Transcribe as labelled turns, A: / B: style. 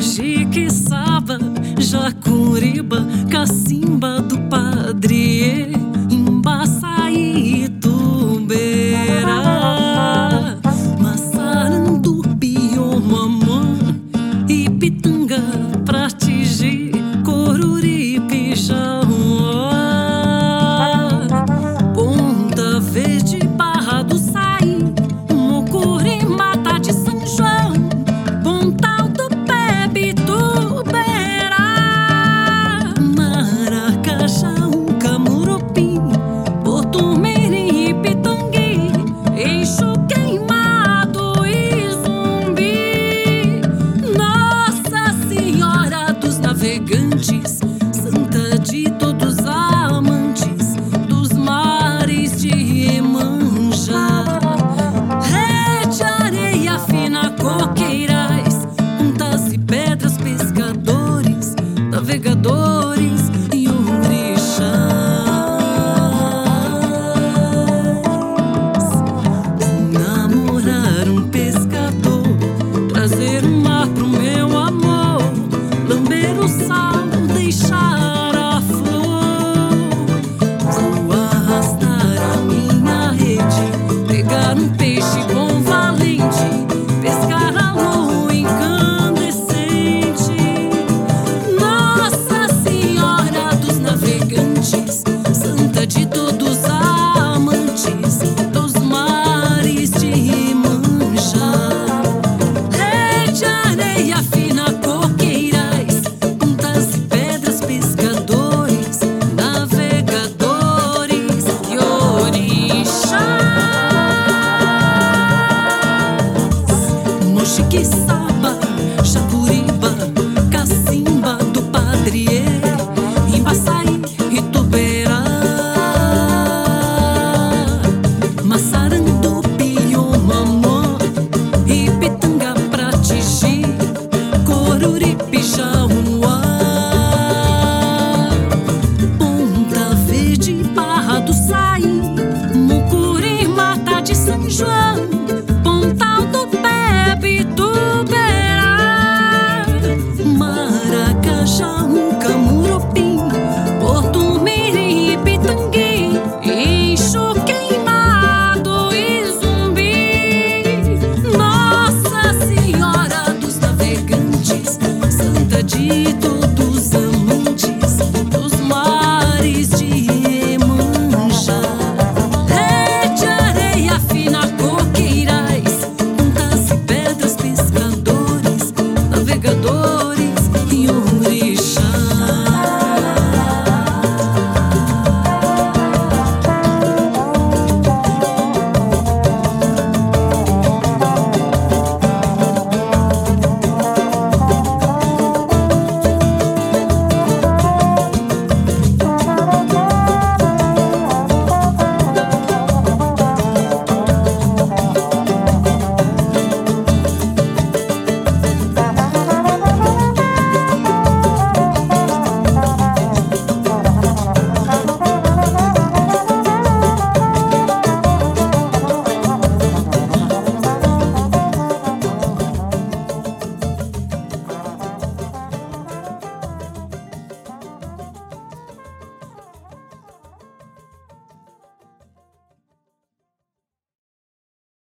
A: Jiquiçaba, Jacuriba, Cacimba do Padre, Embaçaí, Itumbeira, Massarandupi, Omamã, Ipitanga, Pratigi, Coruripe, Jauá, Ponta Verde, Barra do Saí, Mucuri, Mata de São João, Pontal do Pepe, Itubeira, Maracajaú, Camurupim, Porto Mirim, Pitangui, Eixo Queimado e Zumbi. Nossa Senhora dos Navegantes, Santa de todos amantes dos mares de Iemanjá, Ré de areia fina, coqueirais, pontas e pedras, pescadores, navegadores e orixás. Namorar um pescador, trazer um mar pro meu amor, lamber o sal, deixar a flor. Vou arrastar a minha rede, pegar um peixe bom, valente, pescar a lua incandescente. Nossa Senhora dos Navegantes, Santa de todos amantes dos mares de Iemanjá, Ré de areia fina, coqueirais, pontas e pedras, pescadores, navegadores e orixás. Mojiquiçaba, Jacuriba, Cacimba do Padre, Embaçaí, Itubeira, Massarandupi, Omamã, Ipitanga, Pratigi, Coruripe, Jauá, Ponta Verde, Barra do Saí, Mucuri, Mata de São João,